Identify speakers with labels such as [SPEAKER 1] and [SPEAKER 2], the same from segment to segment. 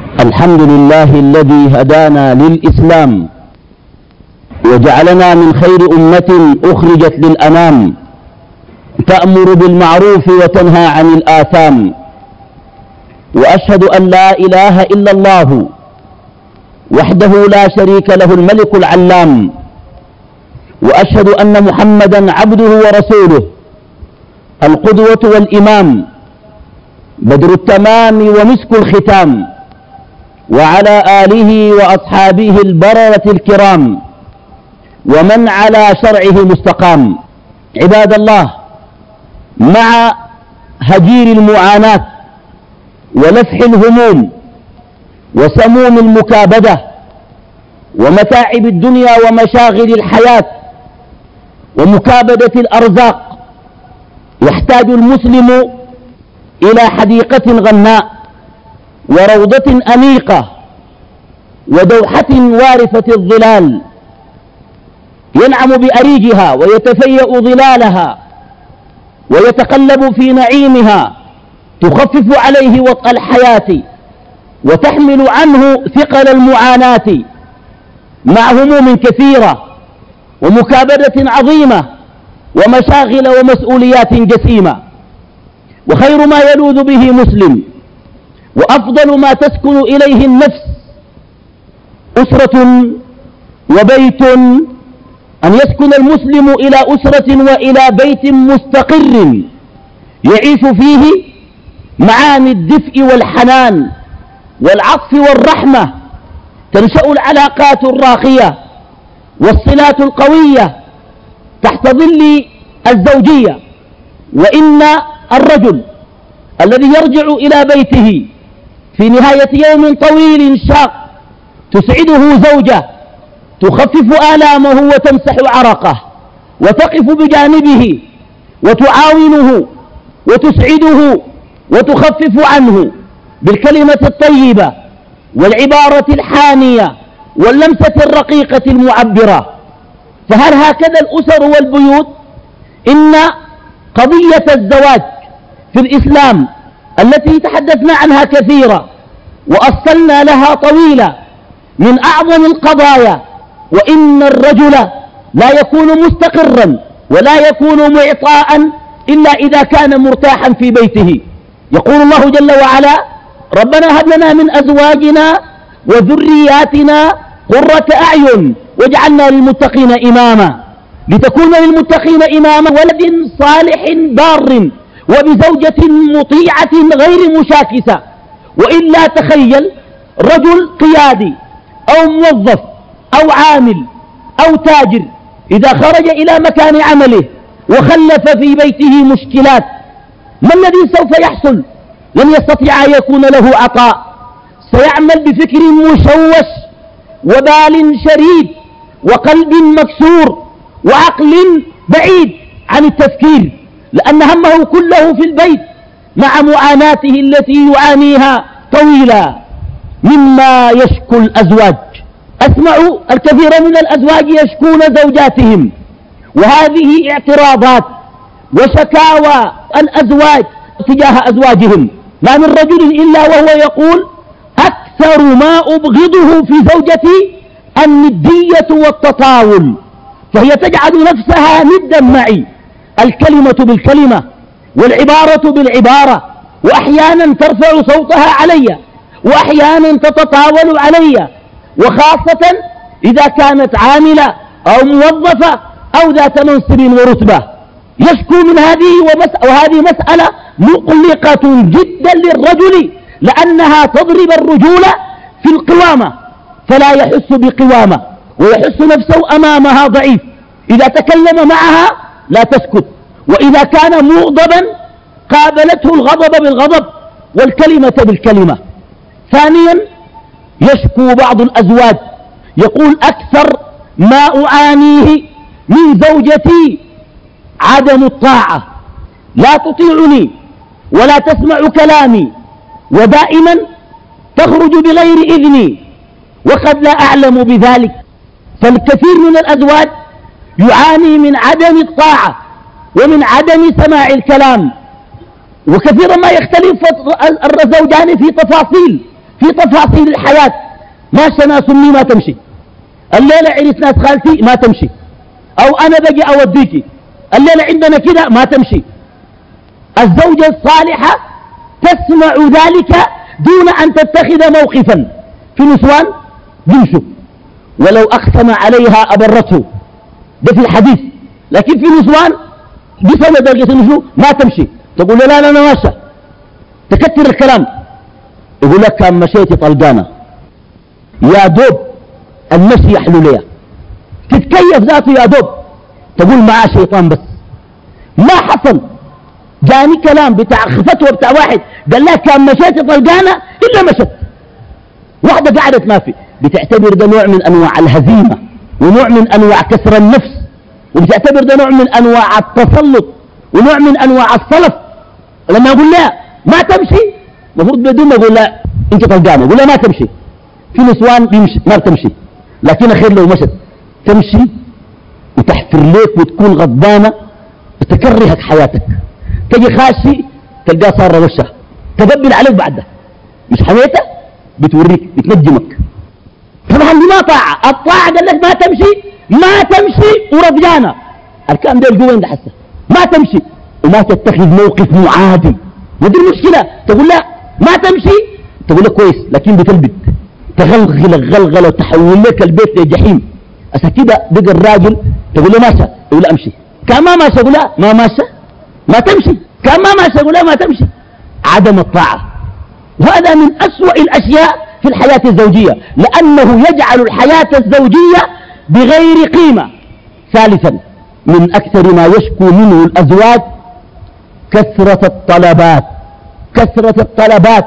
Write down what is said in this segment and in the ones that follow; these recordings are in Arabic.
[SPEAKER 1] الحمد لله الذي هدانا للإسلام وجعلنا من خير أمة أخرجت للأنام تأمر بالمعروف وتنهى عن الآثام. وأشهد أن لا إله إلا الله وحده لا شريك له الملك العلام، وأشهد أن محمدا عبده ورسوله القدوة والإمام بدر التمام ومسك الختام، وعلى آله وأصحابه البررة الكرام ومن على شرعه مستقام. عباد الله، مع هجير المعاناة ولفح الهموم وسموم المكابدة ومتاعب الدنيا ومشاغل الحياة ومكابدة الأرزاق، يحتاج المسلم إلى حديقة غناء وروضة أنيقة ودوحة وارفة الظلال ينعم بأريجها ويتفيأ ظلالها ويتقلب في نعيمها، تخفف عليه وطأ الحياة وتحمل عنه ثقل المعاناة، مع هموم كثيرة ومكابدة عظيمة ومشاغل ومسؤوليات جسيمة. وخير ما يلوذ به مسلم وأفضل ما تسكن إليه النفس أسرة وبيت، أن يسكن المسلم إلى أسرة وإلى بيت مستقر يعيش فيه معاني الدفء والحنان والعطف والرحمة، تنشأ العلاقات الراقية والصلات القوية تحت ظل الزوجية. وإن الرجل الذي يرجع إلى بيته في نهاية يوم طويل شاق تسعده زوجة تخفف آلامه وتمسح عرقه وتقف بجانبه وتعاونه وتسعده وتخفف عنه بالكلمة الطيبة والعبارة الحانية واللمسة الرقيقة المعبرة. فهل هكذا الأسر والبيوت؟ إن قضية الزواج في الإسلام التي تحدثنا عنها كثيرا وأصلنا لها طويلة من أعظم القضايا. وإن الرجل لا يكون مستقرا ولا يكون معطاء إلا إذا كان مرتاحا في بيته. يقول الله جل وعلا: ربنا هب لنا من أزواجنا وذرياتنا قرة أعين واجعلنا للمتقين إماما. لتكون للمتقين إماما ولد صالح بار وبزوجة مطيعة غير مشاكسة. وإلا تخيل رجل قيادي أو موظف أو عامل أو تاجر إذا خرج إلى مكان عمله وخلف في بيته مشكلات، ما الذي سوف يحصل؟ لن يستطيع أن يكون له عطاء، سيعمل بفكر مشوش وبال شريد وقلب مكسور وعقل بعيد عن التفكير، لأن همه كله في البيت مع معاناته التي يعانيها طويلا. مما يشكو الأزواج، أسمع الكثير من الأزواج يشكون زوجاتهم، وهذه اعتراضات وشكاوى الأزواج تجاه أزواجهم. ما من رجل إلا وهو يقول: أكثر ما أبغضه في زوجتي الندية والتطاول، فهي تجعل نفسها ندا معي، الكلمة بالكلمة والعبارة بالعبارة، وأحيانا ترفع صوتها علي وأحيانا تتطاول علي، وخاصة إذا كانت عاملة أو موظفة أو ذات منصب ورتبة. يشكو من هذه وهذه مسألة مقلقة جدا للرجل، لأنها تضرب الرجول في القوامة فلا يحس بقوامة ويحس نفسه أمامها ضعيف. إذا تكلم معها لا تسكت، وإذا كان مغضبا قابلته الغضب بالغضب والكلمة بالكلمة. ثانيا، يشكو بعض الأزواج يقول: أكثر ما أعانيه من زوجتي عدم الطاعة، لا تطيعني ولا تسمع كلامي، ودائما تخرج بغير إذني وقد لا أعلم بذلك. فالكثير من الأزواج يعاني من عدم الطاعة ومن عدم سماع الكلام، وكثيرا ما يختلف الزوجان في تفاصيل في تفاصيل الحياة. ماشى ناس أمي ما تمشي، الليلة عرس ناس خالتي ما تمشي، أو أنا بجي أوديكي، الليلة عندنا كده ما تمشي. الزوجة الصالحة تسمع ذلك دون أن تتخذ موقفا. في نسوان بيمشوا ولو أقسم عليها أبرته، ده في الحديث. لكن في نسوان بسنة درجة النشو ما تمشي، تقول له لا لا أنا ماشى، تكتر الكلام. يقول لك كان مشيتي طلقانة، يا دوب المشي يحلو ليها، تتكيف ذاته يا دوب، تقول معاه شيطان بس. ما حصل، جاني كلام بتاع فتوى بتاع واحد قال لها كان مشيتي طلقانة إلا مشت. واحدة قعدت ما في، بتعتبر ده نوع من أنواع الهزيمة ونوع من أنواع كسر النفس، وبتعتبر ده نوع من أنواع التسلط ونوع من أنواع الصلف. لما أقول لها ما تمشي، المفروض بدون ما أقول لها أنت طلقانة، أقول لها ما تمشي. في نسوان بيمشي ما بتمشي، لكن خير لو مشت تمشي وتحفر ليك وتكون غضبانة وتكرهك حياتك. تجي خاشي تلقاه صار وشها تقبل عليك بعدها، مش حميتها بتوريك بتنجمك. طبعا دي ما طاعة. الطاعة قال لك ما تمشي، ما تمشي ورضيانة. الكلام ده الجوين ده حسه ما تمشي وما تتخذ موقف معادي. ودي المشكلة، تقول لا ما تمشي، تقول لك كويس، لكن بتلبت تغلغل غلغلة وتحول لك البيت لجحيم. أسا كده بقى الراجل تقول له ماشى، يقول له امشي. كان ما ماشى يقول لا ما ماشى ما تمشي، كان ما ماشى يقول لا ما تمشي. عدم الطاعة، وهذا من أسوأ الأشياء في الحياة الزوجية، لأنه يجعل الحياة الزوجية بغير قيمة. ثالثا، من أكثر ما يشكو منه الأزواج كثرة الطلبات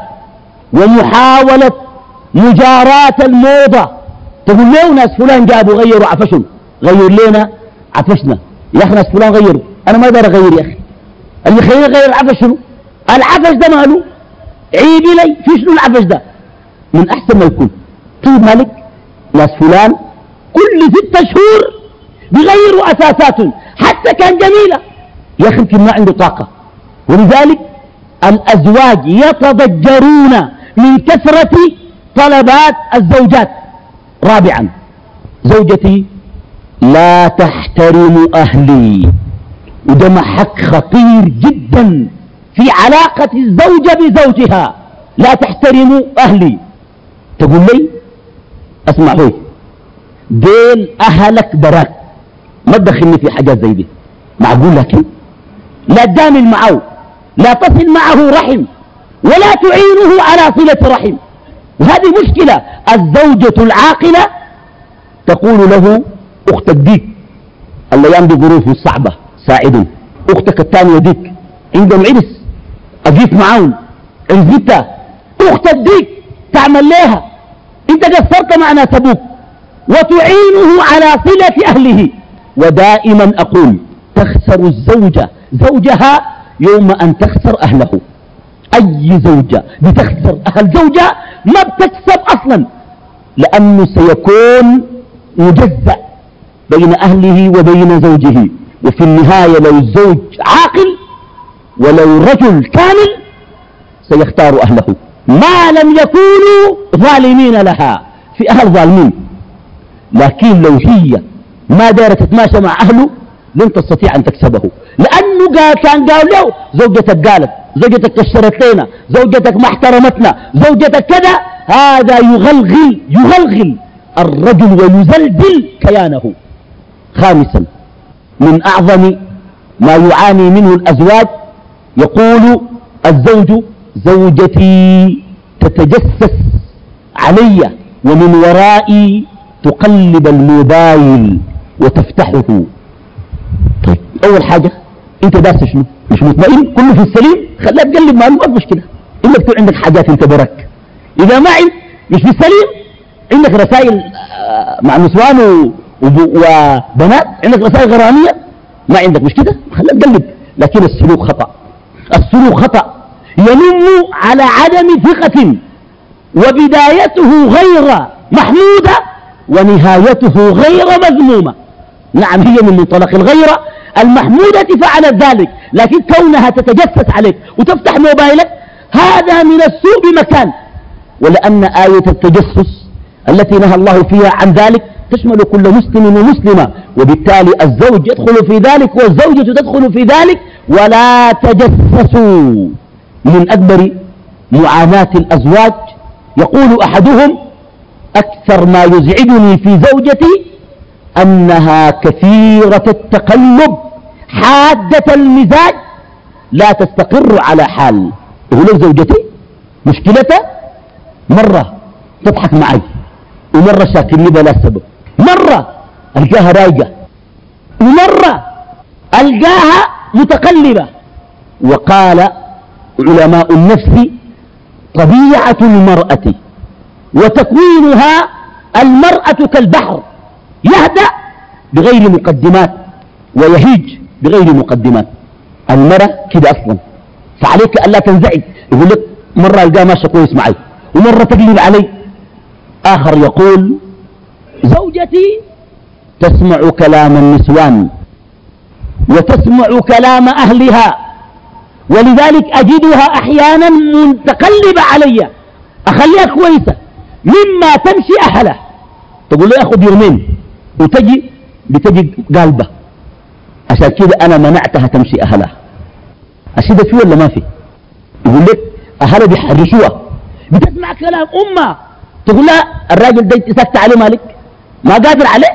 [SPEAKER 1] ومحاولة مجاراة الموضة. تقول له ناس فلان جابوا غيروا عفشهم، غير لنا عفشنا. يا أخي ناس فلان غيروا، أنا ما أقدر أغير يا أخي. اللي خير غير العفش شنو؟ العفش ده ماله؟ عيبي لي في شنو العفش ده؟ من أحسن ما يكون طيب مالك ناس فلان كل 6 شهور بغيروا أساساتهم، حتى كان جميلة يا أخي يمكن ما عنده طاقة. ولذلك الأزواج يتضجرون من كثرة طلبات الزوجات. رابعا، زوجتي لا تحترم أهلي، وده محك خطير جدا في علاقة الزوجة بزوجها. لا تحترم أهلي، تقول لي اسمع هوي ديل أهلك براك، ما تدخلني في حاجات زي دي. معقول؟ لكن لا تجامل معه، لا تصل معه رحم، ولا تعينه على صلة رحم. وهذه مشكلة. الزوجة العاقلة تقول له أختك ديك الأيام دي ظروفه صعبة ساعدني، أختك الثانية ديك عندهم عرس أجيب معاهم عزتها، أختك ديك تعمل لها، أنت قصرت مع ناس أبوك، وتعينه على صلة أهله. ودائما أقول تخسر الزوجة زوجها يوم أن تخسر أهله. أي زوجة بتخسر أهل زوجها ما بتكسب أصلا، لأنه سيكون مجزأ بين أهله وبين زوجه. وفي النهاية لو الزوج عاقل ولو رجل كامل سيختار أهله ما لم يكونوا ظالمين لها. في أهل ظالمين، لكن لو هي ما دارت تتماشى مع أهله لن تستطيع أن تكسبه، لأنه كان قال له زوجتك قالت، زوجتك كشرت لنا، زوجتك ما احترمتنا، زوجتك كذا. هذا يغلغل الرجل ويزلزل كيانه. خامسا، من أعظم ما يعاني منه الأزواج، يقول الزوج زوجتي تتجسس علي ومن ورائي تقلب الموبايل وتفتحه. طيب أول حاجة أنت دارس شنو؟ مش مطمئن؟ كله في السليم خليها تقلب، ما مشكلة إلا بتكون عندك حاجات أنت برك. إذا ما مش في السليم عندك رسائل مع نسوان وبنات، عندك رسائل غرامية، ما عندك مش كده خليها تقلب. لكن السلوك خطأ، السلوك خطأ ينم على عدم ثقة، وبدايته غير محمودة ونهايته غير مذمومة. نعم هي من منطلق الغيرة المحمودة فعلت ذلك، لكن كونها تتجسس عليك وتفتح موبايلك هذا من السوء بمكان. ولأن آية التجسس التي نهى الله فيها عن ذلك تشمل كل مسلم ومسلمة، وبالتالي الزوج يدخل في ذلك والزوجة تدخل في ذلك. ولا تجسسوا. من أكبر معاناة الأزواج يقول أحدهم: أكثر ما يزعجني في زوجتي أنها كثيرة التقلب حادة المزاج لا تستقر على حال. يقول لك زوجتي مشكلتها مرة تضحك معي، ومرة شاكلني بلا سبب، مرة ألقاها رايقة، ومرة ألقاها متقلبة. وقال علماء النفس: طبيعة المرأة وتكوينها المرأة كالبحر، يهدأ بغير مقدمات ويهيج بغير مقدمات. المرأة كده أصلا، فعليك ألا تنزعج. يقول لك مرة ألقاها ماشي كويس معي، ومرة تقلب علي. آخر يقول: زوجتي تسمع كلام النسوان وتسمع كلام أهلها، ولذلك أجدها أحيانا متقلبة علي، أخليها كويسة مما تمشي أهلها. تقول له ياخذ يومين بتجي قالبة. عشان كده أنا منعتها تمشي أهلها. أشيد فيه ولا ما فيه؟ يقول لك أهلها بيحرشوها، بتسمع كلام أمها. تقول لها الراجل ده سكت عليه مالك، ما قادر عليه،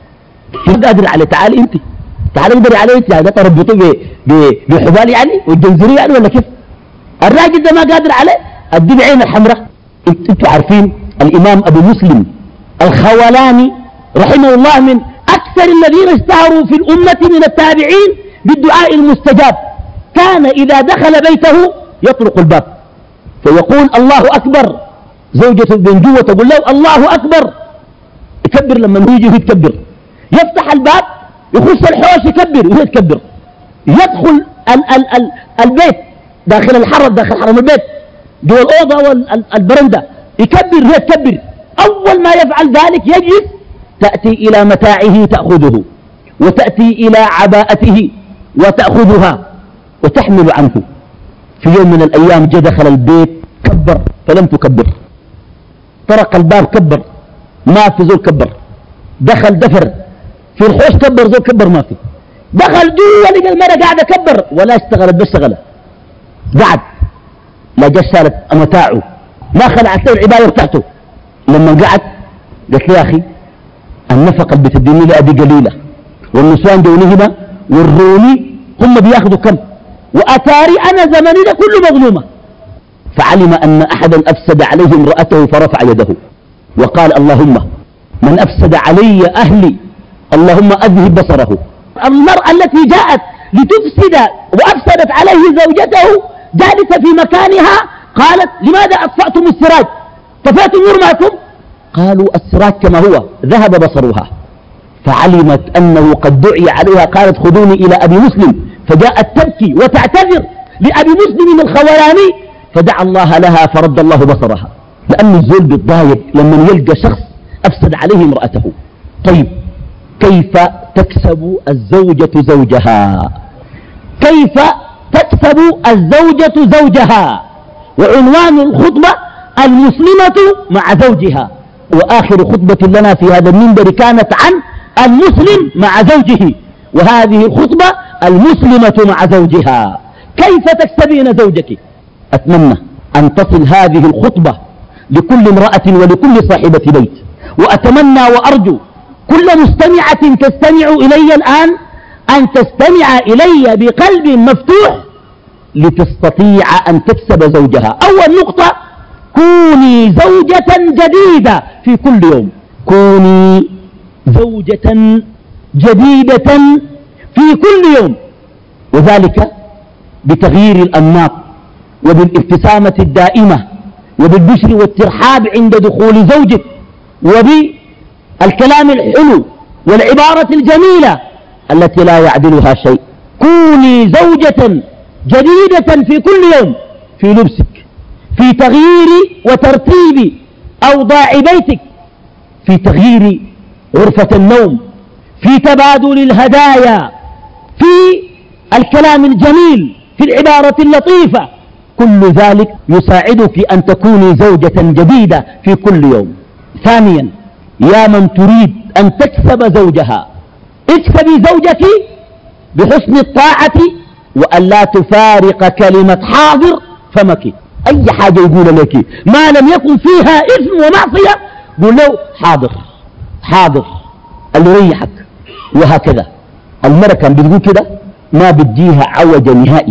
[SPEAKER 1] ما قادر عليه، تعالي أنت، تعالي اقدري عليه أنت. يعني تربطوه بحبال يعني والجنزري يعني ولا كيف؟ الراجل ده ما قادر عليه، أدي بعين الحمراء. أنتوا عارفين الإمام أبو مسلم الخولاني رحمه الله من أكثر الذين اشتهروا في الأمة من التابعين بالدعاء المستجاب. كان إذا دخل بيته يطرق الباب فيقول: الله أكبر. زوجته من جوه تقول له: الله أكبر. يكبر لما يجي يتكبر، يفتح الباب يخش الحوش يكبر وهي تكبر، يدخل البيت داخل حرم البيت جوا الأوضة والبرندة يكبر وهي تكبر. أول ما يفعل ذلك يجلس، تأتي إلى متاعه تأخذه، وتأتي إلى عباءته وتأخذها وتحمل عنه. في يوم من الأيام جاء دخل البيت كبر فلم تكبر، طرق الباب كبر ما في زول كبر، دخل دفر في الحوش كبر زول كبر ما في، دخل جوا لقى المرأة قاعدة كبر ولا اشتغلت بس شغلت، قعد لا جاء سالت متاعه ما خلعت له العباية بتاعته. لما قعد قلت له: يا أخي النفقة اللي بتديني لي أبي قليلة، والنسوان دوني هنا والروني هم بياخذوا كم، وأتاري أنا زمني ده كله مظلومة. فعلم أن أحدا أفسد عليه امرأته فرفع يده وقال: اللهم من أفسد علي أهلي اللهم أذهب بصره. المرأة التي جاءت لتفسد وأفسدت عليه زوجته جالسة في مكانها قالت: لماذا أطفأتم السراج؟ طفأتم نور معكم؟ قالوا: السراج كما هو، ذهب بصرها. فعلمت أنه قد دعي عليها، قالت: خذوني إلى أبي مسلم. فجاءت تبكي وتعتذر لأبي مسلم الخولاني، فدعا الله لها فرد الله بصرها، لأن الزول بيتضايق لما يلقى شخص أفسد عليه امرأته. طيب كيف تكسب الزوجة زوجها؟ كيف تكسب الزوجة زوجها؟ وعنوان الخطبة: المسلمة مع زوجها. وآخر خطبة لنا في هذا المنبر كانت عن المسلم مع زوجه، وهذه الخطبة المسلمة مع زوجها. كيف تكسبين زوجك؟ أتمنى أن تصل هذه الخطبة لكل امرأة ولكل صاحبة بيت، وأتمنى وأرجو كل مستمعة تستمع إلي الآن أن تستمع إلي بقلب مفتوح لتستطيع أن تكسب زوجها. أول نقطة: كوني زوجة جديدة في كل يوم. كوني زوجة جديدة في كل يوم، وذلك بتغيير الأنماط وبالابتسامة الدائمة وبالبشر والترحاب عند دخول زوجك وبالكلام الحلو والعبارة الجميلة التي لا يعدلها شيء. كوني زوجة جديدة في كل يوم، في لبسك، في تغيير وترتيب أوضاع بيتك، في تغيير غرفة النوم، في تبادل الهدايا، في الكلام الجميل، في العبارة اللطيفة، كل ذلك يساعدك أن تكوني زوجة جديدة في كل يوم. ثانيا، يا من تريد أن تكسب زوجها، اكسبي زوجك بحسن الطاعة وأن لا تفارق كلمة حاضر فمك. أي حاجة يقول لك ما لم يكن فيها إثم ومعصية قول له حاضر حاضر اللي يريحك. وهكذا المرأة كان بتقول كده ما بديها عوجة نهائي.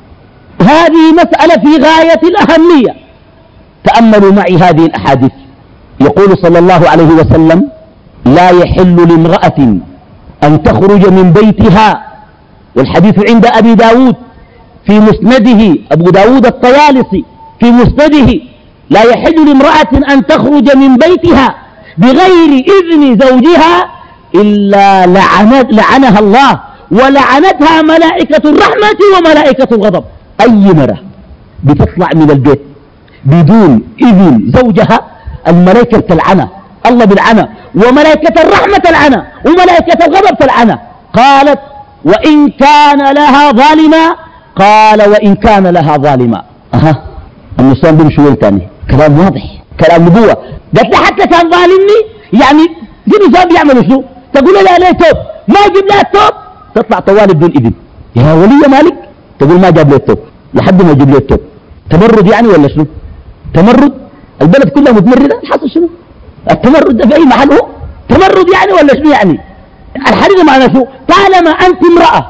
[SPEAKER 1] هذه مسألة في غاية الأهمية. تأملوا معي هذه الأحاديث. يقول صلى الله عليه وسلم لا يحل لامرأة أن تخرج من بيتها، والحديث عند أبي داود في مسنده، أبو داود الطيالسي في مسنده، لا يحل لامرأة أن تخرج من بيتها بغير إذن زوجها إلا لعنها الله ولعنتها ملائكة الرحمة وملائكة الغضب. أي مرة بتطلع من البيت بدون إذن زوجها الملائكة تلعنها، الله بالعنى، وملائكة الرحمة تلعنها، وملائكة الغضب تلعنها. قالت وإن كان لها ظالما، قال وإن كان لها ظالما. النسوان بيمشي وين تاني؟ كلام واضح، كلام نبوة. قالت لي حتى كان ظالمني، يعني في نسوان بيعملوا شو؟ تقول لها ليه توب؟ ما يجيب لها التوب، تطلع طوالي بدون إذن. يا ولي مالك تقول ما جاب لي التوب لحد ما يجيب لي التوب. تمرد يعني ولا شنو؟ تمرد؟ البلد كلها متمردة، الحاصل شنو؟ التمرد ده في أي محل هو؟ تمرد يعني ولا شنو يعني؟ الحديث معناه شو؟ طالما أنت امرأة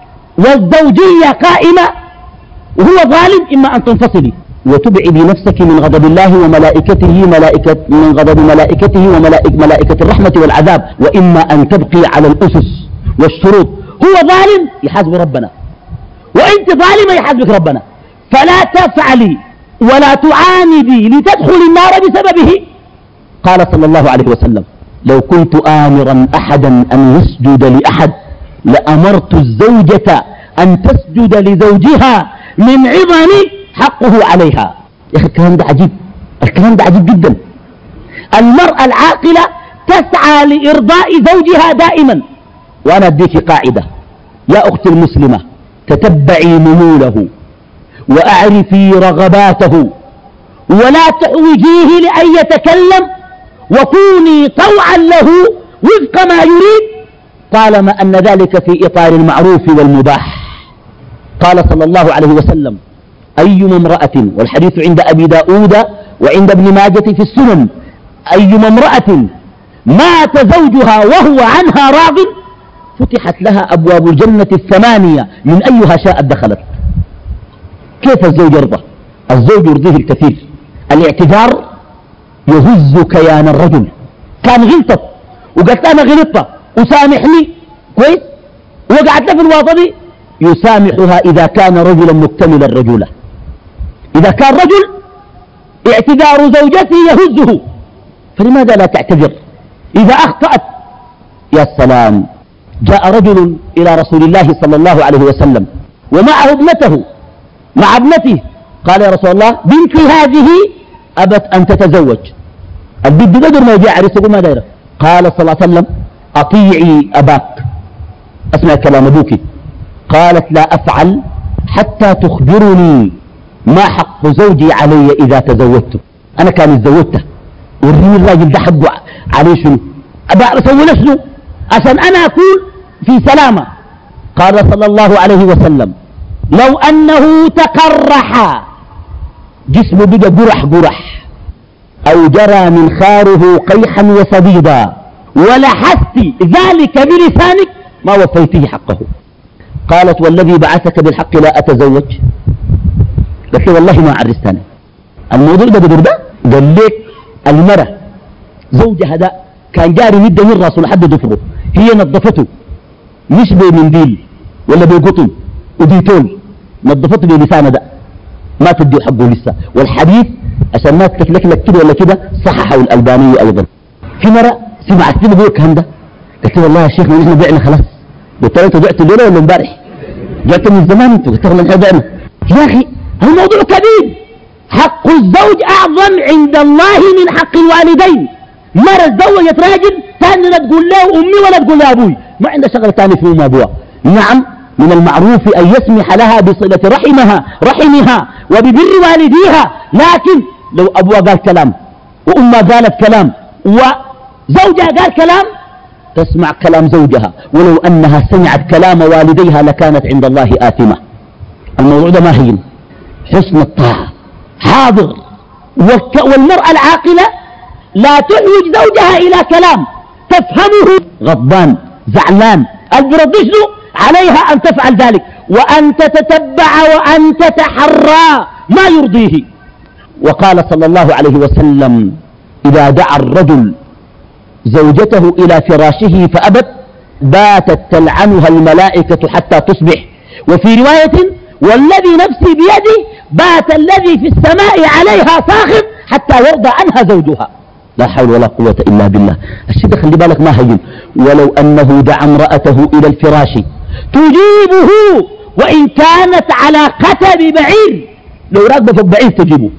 [SPEAKER 1] والزوجية قائمة وهو ظالم، إما أن تنفصلي وتبعدي نفسك من غضب الله وملائكته، من غضب ملائكته وملائكة الرحمة والعذاب، وإما أن تبقي على الأسس والشروط. هو ظالم يحاسب ربنا، وأنت ظالمة يحاسبك ربنا، فلا تفعلي ولا تعاندي لتدخل النار بسببه. قال صلى الله عليه وسلم لو كنت آمرا أحدا أن يسجد لأحد لأمرت الزوجة أن تسجد لزوجها من عظم حقه عليها. يا أخي الكلام ده عجيب، الكلام ده عجيب جدا. المرأة العاقلة تسعى لإرضاء زوجها دائما. وأنا أديك قاعدة يا أختي المسلمة، تتبعي ميوله وأعرفي رغباته ولا تحوجيه لأن يتكلم، وكوني طوعا له وفق ما يريد طالما أن ذلك في إطار المعروف والمباح. قال صلى الله عليه وسلم أيما امرأة، والحديث عند أبي داود وعند ابن ماجة في السنن، أيما امرأة مات زوجها وهو عنها راض فتحت لها أبواب الجنة الثمانية من أيها شاءت دخلت. كيف الزوج يرضى؟ الزوج يرضيه الكثير. الاعتذار يهز كيان الرجل. كان غلطت وقالت أنا غلطت وسامحني كويس، وقعت في الواطة يسامحها إذا كان رجلا مكتمل الرجولة. إذا كان رجل اعتذار زوجته يهزه، فلماذا لا تعتذر إذا أخطأت؟ يا سلام، جاء رجل إلى رسول الله صلى الله عليه وسلم ومعه ابنته، مع ابنته، قال يا رسول الله بنتي هذه أبت أن تتزوج، البنت قدر ما يجي عريس، يقول ما دايره؟ قال صلى الله عليه وسلم أطيعي أباك، أسمع كلام أبوك. قالت لا أفعل حتى تخبرني ما حق زوجي علي إذا تزوجته. أنا كان اتزوجته وريني الراجل ده حقه عليه شنو، أبا أسوي له شنو عشان أنا أكون في سلامة. قال صلى الله عليه وسلم لو أنه تقرح جسمه بقى قرح أو جرى منخاره قيحا وصديدا ولحست ذلك بلسانك ما وفيته حقه. قالت والذي بعثك بالحق لا أتزوج. قلت له والله ما عرستني الموضوع ده بدر ده. قال لك المرأة زوجها ده كان جاري مدة من راسه لحد ضفره، هي نظفته مش بمنديل ولا بقطن وديتول، نظفته بلسانه ده، ما تديه حقه لسه. والحديث عشان ما تتلكلك كده ولا كده صححه الألباني أيضا. في مرة سمعت كده بقول الكلام ده، قلت له والله يا شيخ نحن بعنا خلاص. قلت له انت بعت الليله ولا امبارح؟ جبت من زمان انت، قلت له من بعنا. يا اخي الموضوع كبير، حق الزوج اعظم عند الله من حق الوالدين. مرة تزوجت راجل ثاني لا تقول له امي ولا تقول له ابوي، ما عنده شغله ثانيه فيهم ابوها. نعم من المعروف أن يسمح لها بصلة رحمها وببر والديها، لكن لو أبوها قال كلام وأمها قالت كلام وزوجها قال كلام تسمع كلام زوجها، ولو أنها سمعت كلام والديها لكانت عند الله آثمة. الموضوع ده ما هين، حسن الطاعة حاضر. والمرأة العاقلة لا تحوج زوجها إلى كلام تفهمه غضبان زعلان، البردشن عليها أن تفعل ذلك وأن تتتبع وأن تتحرى ما يرضيه. وقال صلى الله عليه وسلم: إذا دعا الرجل زوجته إلى فراشه فأبت باتت تلعنها الملائكة حتى تصبح. وفي رواية: والذي نفسي بيده بات الذي في السماء عليها صاخب حتى يرضى عنها زوجها. لا حول ولا قوة إلا بالله. الشيء ده خلي بالك ما هين. ولو أنه دعا امرأته إلى الفراش تجيبه وإن كانت على قتب بعير، لو راكبة فوق بعير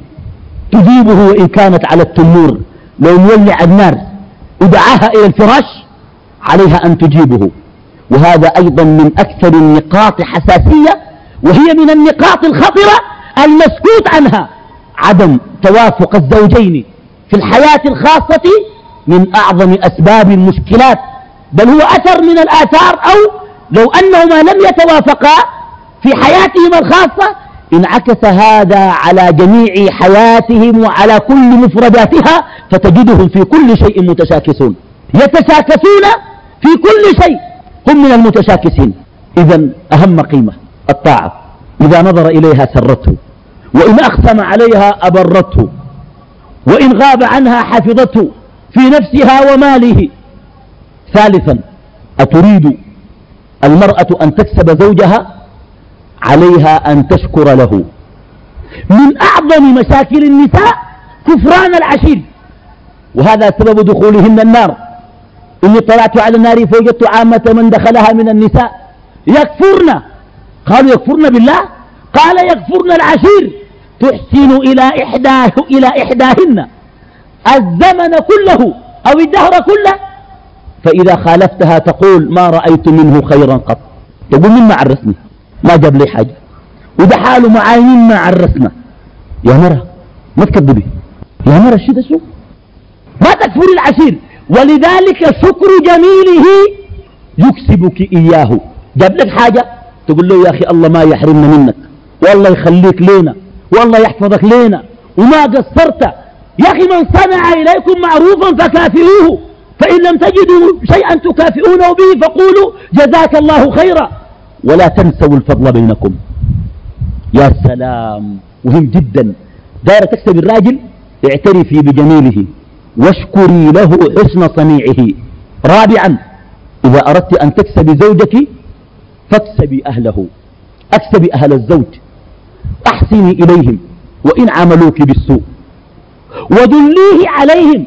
[SPEAKER 1] تجيبه وإن كانت على التنور، لو مولع النار ودعاها إلى الفراش عليها أن تجيبه. وهذا أيضا من أكثر النقاط حساسية، وهي من النقاط الخطرة المسكوت عنها. عدم توافق الزوجين في الحياة الخاصة من أعظم أسباب المشكلات، بل هو أثر من الآثار. أو لو أنهما لم يتوافقا في حياتهما الخاصة انعكس هذا على جميع حياتهم وعلى كل مفرداتها، فتجدهم في كل شيء متشاكسون، يتشاكسون في كل شيء، هم من المتشاكسين. إذن أهم قيمة الطاعة، إذا نظر إليها سرته، وإن أقسم عليها أبرته، وإن غاب عنها حفظته في نفسها وماله. ثالثا، أتريد المرأة أن تكسب زوجها؟ عليها أن تشكر له. من أعظم مشاكل النساء كفران العشير، وهذا سبب دخولهن النار. إني طلعت على النار فوجدت عامة من دخلها من النساء يكفرن. قالوا يكفرن بالله؟ قال يكفرن العشير، تحسن إلى إحداهن الزمن كله أو الدهر كله، فإذا خالفتها تقول ما رأيت منه خيرا قط. تقول مما عرسني ما جاب لي حاجة، وده حاله معاي مما عرسنا. يا مرة ما تكذبي، يا مرة الشيء ده شو ما تكفر العشير. ولذلك شكر جميله يكسبك إياه. جاب لك حاجة تقول له يا أخي الله ما يحرمنا منك، والله يخليك لينا، والله يحفظك لينا، وما قصرت. يا أخي من صنع إليكم معروفا فكافئوه، فإن لم تجدوا شيئا تكافئونه به فقولوا جزاك الله خيرا، ولا تنسوا الفضل بينكم. يا سلام، مهم جدا. دائرة تكسب الراجل، اعترفي بجميله واشكري له حسن صنيعه. رابعا، إذا أردت أن تكسبي زوجك فاكسبي أهله، اكسبي أهل الزوج، أحسني إليهم وإن عاملوك بالسوء، ودليه عليهم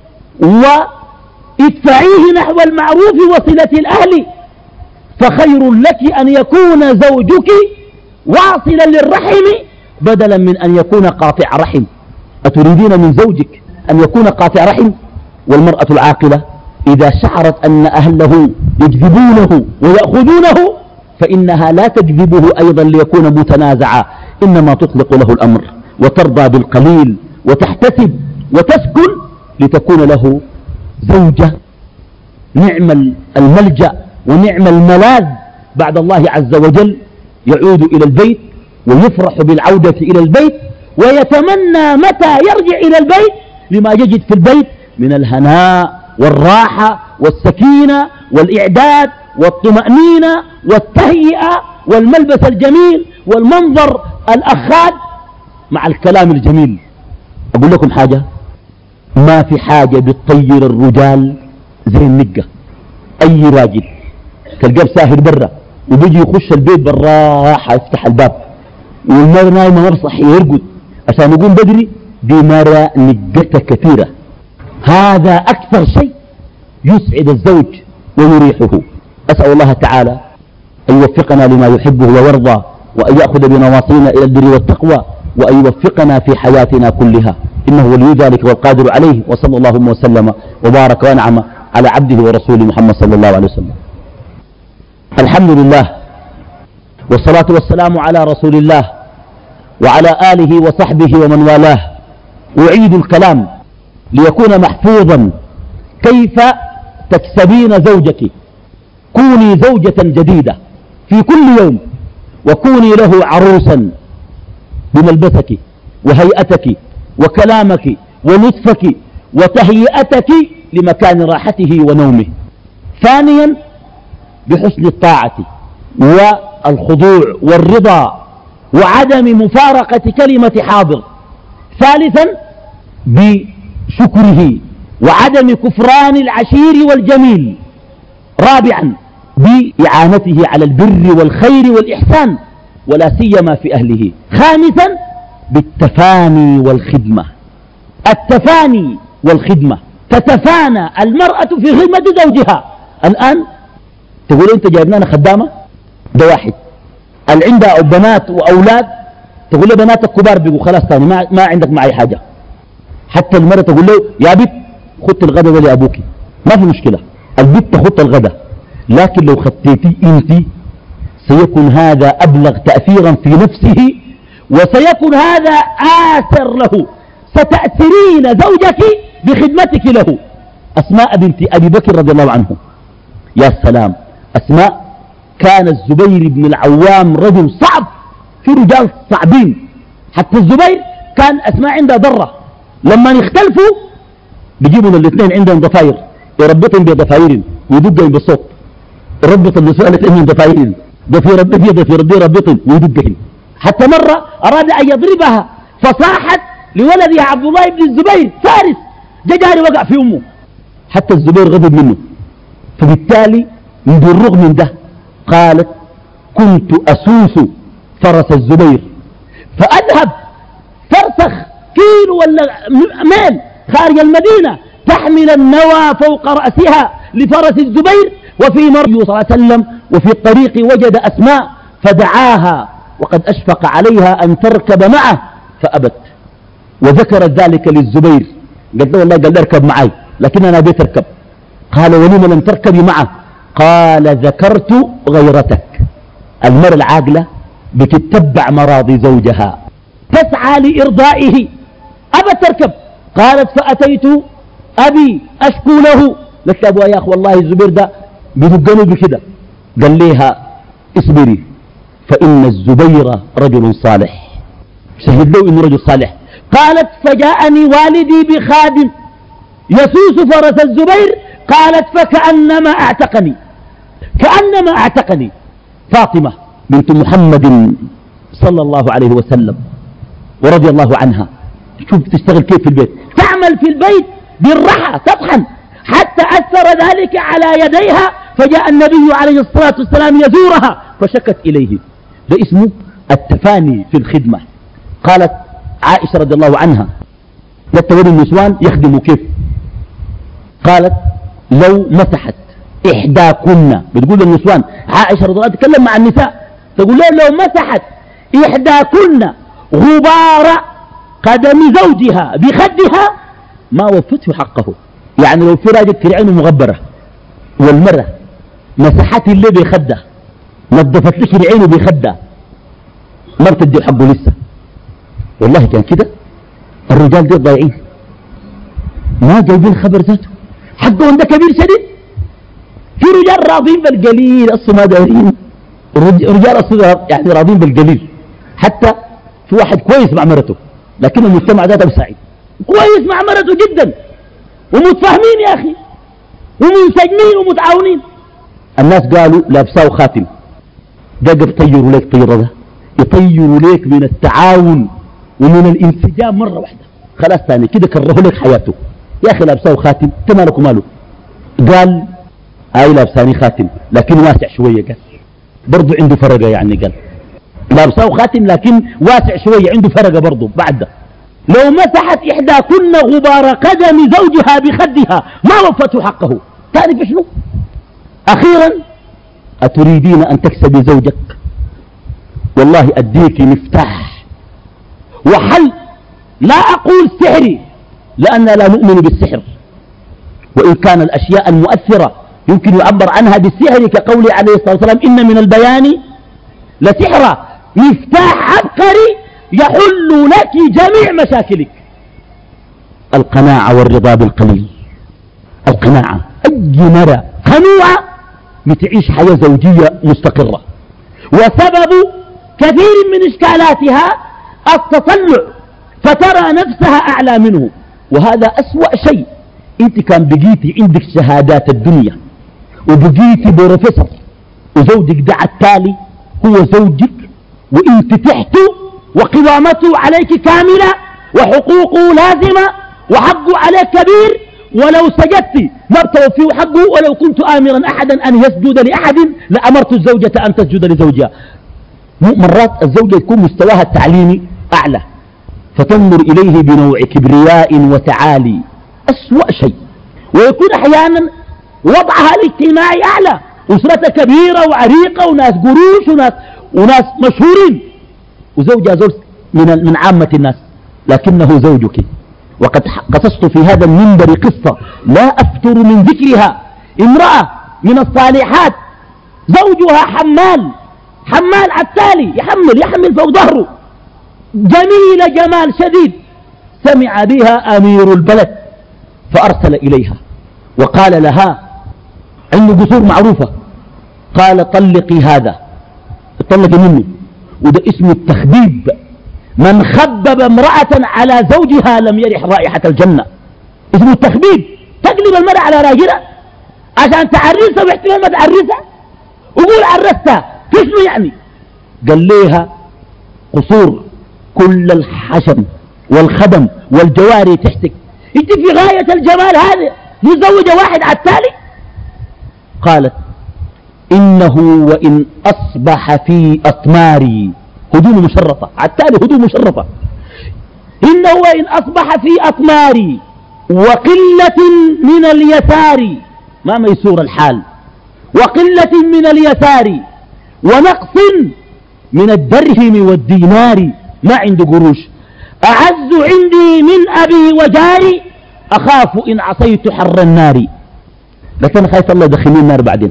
[SPEAKER 1] وادفعيه نحو المعروف وصلة الأهل. فخير لك أن يكون زوجك واصلا للرحم بدلا من أن يكون قاطع رحم. أتريدين من زوجك أن يكون قاطع رحم؟ والمرأة العاقلة إذا شعرت أن أهله يجذبونه ويأخذونه فإنها لا تجذبه أيضا ليكون متنازعا، إنما تطلق له الأمر وترضى بالقليل وتحتسب وتسكن لتكون له زوجة نعم الملجأ ونعم الملاذ بعد الله عز وجل. يعود إلى البيت ويفرح بالعودة إلى البيت، ويتمنى متى يرجع إلى البيت لما يجد في البيت من الهناء والراحة والسكينة والإعداد والطمأنينة والتهيئة والملبس الجميل والمنظر الأخاذ مع الكلام الجميل. أقول لكم حاجة، ما في حاجة بتطير الرجال زي النقة. أي راجل تلقاه ساهر برا وبيجي يخش البيت بالراحة يفتح الباب، والمرة نايمة مرصح يرقد عشان يقوم بدري، دي مرة نقتها كثيرة. هذا أكثر شيء يسعد الزوج ويريحه. أسأل الله تعالى أن يوفقنا لما يحبه ويرضى، وأن يأخذ بنواصينا إلى البر والتقوى، وأن يوفقنا في حياتنا كلها، إنه ولي ذلك والقادر عليه. وصلى الله وسلم وبارك وأنعم على عبده ورسوله محمد صلى الله عليه وسلم. الحمد لله والصلاة والسلام على رسول الله وعلى آله وصحبه ومن والاه. أعيد الكلام ليكون محفوظا. كيف تكسبين زوجك؟ كوني زوجة جديدة في كل يوم، وكوني له عروسا بملبسك وهيئتك وكلامك ولطفك وتهيئتك لمكان راحته ونومه. ثانيا بحسن الطاعة والخضوع والرضا وعدم مفارقة كلمة حاضر. ثالثا بشكره وعدم كفران العشير والجميل. رابعا بإعانته على البر والخير والإحسان ولا سيما في أهله. خامسا بالتفاني والخدمة. التفاني والخدمة، تتفانى المرأة في خدمة زوجها. الآن تقول أنت جايب لنا خدامة، ده واحد. اللي عندها بنات وأولاد تقول له بناتك كبار بيقوا خلاص ثاني ما عندك معي حاجة. حتى المرأة تقول له يا بنت خدت الغداء ده لأبوك، ما في مشكلة، البنت تخط الغداء، لكن لو خدتي انت سيكون هذا أبلغ تأثيرا في نفسه وسيكون هذا آثر له. ستأثرين زوجك بخدمتك له. أسماء بنت أبي بكر رضي الله عنه، يا سلام. أسماء كان الزبير بن العوام رجل صعب، في رجال صعبين. حتى الزبير كان أسماء عندها ضرة، لما يختلفوا بيجيبوا الاثنين عندهم ضفاير يربطهم بضفاير ويدقهم بالصوت. ربط النسوان الاثنين ضفاير، ضفير الضفير ضفير الضفير يربطهم ويدقهم. حتى مرة أراد أن يضربها فصاحت لولدها عبد الله بن الزبير فارس جاري وقع في أمه. حتى الزبير غضب منه، فبالتالي من دون رغم من ده قالت كنت أسوس فرس الزبير فأذهب فرسخ كيلو ولا ميل خارج المدينة تحمل النوى فوق رأسها لفرس الزبير. وفي مرة صلى الله عليه وسلم وفي الطريق وجد أسماء فدعاها وقد أشفق عليها أن تركب معه فأبت، وذكرت ذلك للزبير. قال له والله، قال اركب معي لكن أنا بيت اركب. قال ولم لم تركبي معه؟ قال ذكرت غيرتك. المرأة العاقلة بتتبع مراضي زوجها، تسعى لإرضائه. أبت تركب، قالت فأتيت أبي أشكو له. قلت له أبوها يا أخي والله الزبير ده بدقني بكده. قال ليها اصبري فإن الزبير رجل صالح، شهد له إنه رجل صالح. قالت فجاءني والدي بخادم يسوس فرس الزبير. قالت فكأنما اعتقني، كأنما اعتقني. فاطمة بنت محمد صلى الله عليه وسلم ورضي الله عنها، شوف تشتغل كيف في البيت، تعمل في البيت بالرحى تطحن حتى أثر ذلك على يديها. فجاء النبي عليه الصلاة والسلام يزورها فشكت إليه. ده اسمه التفاني في الخدمة. قالت عائشة رضي الله عنها للتولي النسوان يخدموا كيف؟ قالت لو مسحت إحداكن، بتقول للنسوان عائشة رضي الله عنها تتكلم مع النساء تقول لو مسحت إحداكن غبار قدم زوجها بخدها ما وفته حقه. يعني لو في راجل في عينه مغبرة والمرة مسحت اللي بخده نظفت لك عينه بخده ما بتدي حقه لسه. والله كان كده الرجال دي ضايعين ما جايبين خبر ذاته، حقهم ده كبير شديد. في رجال راضين بالقليل اصلا ما دارين، رجال اصلا يعني راضين بالقليل. حتى في واحد كويس مع مرته لكن المجتمع ذاته بسعيد، كويس مع مرته جدا ومتفاهمين يا اخي ومنسجمين ومتعاونين. الناس قالوا لابساه خاتم، ده يطيروا ليك طيرة، ده يطيروا ليك من التعاون ومن الانسجام مرة واحدة. خلاص ثاني كده كرهوا لك حياته. يا اخي لابساه خاتم انت مالك وماله؟ قال اي لابساني خاتم لكن واسع شوية، قال برضو عنده فرقة. يعني قال لابساه خاتم لكن واسع شوية عنده فرقة برضو. بعد ده لو مسحت إحداكن غبار قدم زوجها بخدها ما وفته حقه. تعرف شنو؟ أخيرا أتريدين أن تكسبي زوجك؟ والله أديك مفتاح وحل. لا أقول سحري لأننا لا نؤمن بالسحر، وإن كان الأشياء المؤثرة يمكن يعبر عنها بالسحر كقول عليه الصلاة والسلام إن من البيان لسحر مفتاح عبقري يحل لك جميع مشاكلك. القناعة والرضا بالقليل. القناعة، أي مرة قنوعة بتعيش حياة زوجية مستقرة، وسبب كثير من إشكالاتها التطلع، فترى نفسها أعلى منه، وهذا أسوأ شيء. أنت كان بقيتي عندك شهادات الدنيا وبقيتي بروفيسور، وزوجك ده التالي هو زوجك، وانت تحته وقوامته عليك كاملة وحقوقه لازمة وحقه عليك كبير، ولو سجدت ما بتوفيه حقه، ولو كنت آمرا أحدا أن يسجد لأحد لأمرت الزوجة أن تسجد لزوجها. مرات الزوجة يكون مستواها التعليمي أعلى فتنظر إليه بنوع كبرياء وتعالي، أسوأ شيء. ويكون أحيانا وضعها الاجتماعي أعلى، أسرتها كبيرة وعريقة وناس قروش وناس مشهورين، وزوجها زوج من عامة الناس، لكنه زوجك. وقد قصصت في هذا المنبر قصة لا أفتر من ذكرها. امرأة من الصالحات زوجها حمال عتالي، يحمل فوق ظهره، جميلة جمال شديد. سمع بها أمير البلد فأرسل إليها وقال لها، عنده قصور معروفة، قال طلقي هذا، اطلق منه. وده اسمه التخبيب. من خبب امرأة على زوجها لم يرح رائحة الجنة. اسمه التخبيب، تقلب المرأة على راجلها عشان تعرسها واحتمال ما تعرسها، وقول عرستها كيف يعني. قال ليها قصور كل الحشم والخدم والجواري تحتك، انت في غاية الجمال هذا مزوجة واحد على التالي. قالت إنه وإن أصبح في أطماري، هدوم مشرفة على التالي، هدوم مشرفة، إنه وإن أصبح في أطماري وقلة من اليسار، ما ميسور الحال، وقلة من اليسار ونقص من الدرهم والدينار، ما عنده قروش، أعز عندي من أبي وجاري، أخاف إن عصيت حر النار. لكن أنا خايف الله يدخلني النار بعدين.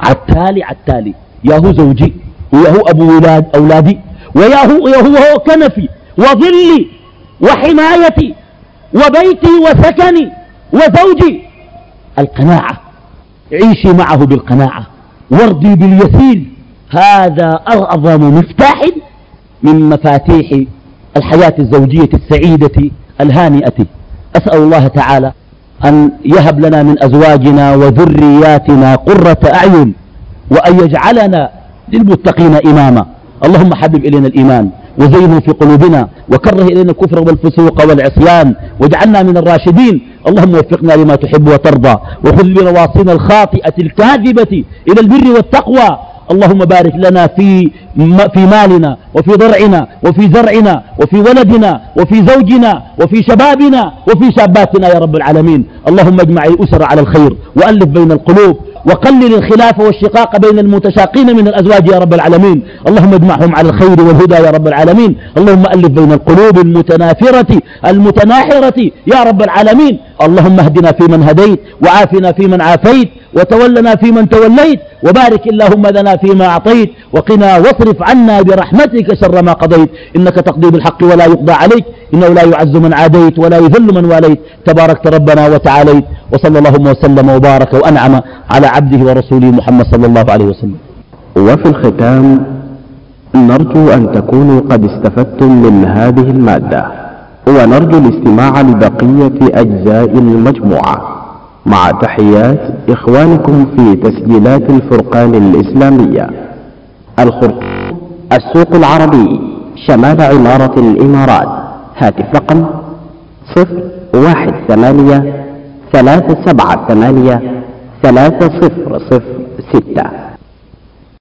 [SPEAKER 1] عالتالي ياهو زوجي وياهو أبو أولادي وياهو كنفي وظلي وحمايتي وبيتي وسكني وزوجي. القناعة، عيشي معه بالقناعة وارضي باليسير، هذا أعظم مفتاح من مفاتيح الحياة الزوجية السعيدة الهانئة. أسأل الله تعالى أن يهب لنا من أزواجنا وذرياتنا قرة أعين، وأن يجعلنا للمتقين إماما. اللهم حبب إلينا الإيمان وزينه في قلوبنا، وكره إلينا الكفر والفسوق والعصيان، واجعلنا من الراشدين. اللهم وفقنا لما تحب وترضى، وخذ بنواصينا الخاطئة الكاذبة إلى البر والتقوى. اللهم بارك لنا في مالنا وفي ضرعنا وفي زرعنا وفي ولدنا وفي زوجنا وفي شبابنا وفي شاباتنا يا رب العالمين. اللهم اجمع الأسر على الخير وألف بين القلوب، وقلل الخلاف والشقاق بين المتشاقين من الأزواج يا رب العالمين. اللهم اجمعهم على الخير والهدى يا رب العالمين. اللهم ألف بين القلوب المتنافرة المتناحرة يا رب العالمين. اللهم اهدنا فيمن هديت، وعافنا فيمن عافيت، وتولنا فيمن توليت، وبارك اللهم لنا فيما أعطيت، وقنا واصرف عنا برحمتك شر ما قضيت، إنك تقضي بالحق ولا يقضى عليك، إنه لا يعز من عاديت ولا يذل من واليت، تباركت ربنا وتعاليت. وصلى اللهم وسلم وبارك وأنعم على عبده ورسوله محمد صلى الله عليه وسلم.
[SPEAKER 2] وفي الختام نرجو أن تكونوا قد استفدتم من هذه المادة، ونرجو الاستماع لبقية أجزاء المجموعة، مع تحيات إخوانكم في تسجيلات الفرقان الإسلامية، الخرطوم، السوق العربي، شمال عمارة الإمارات. هاتف رقم 018 378 3006.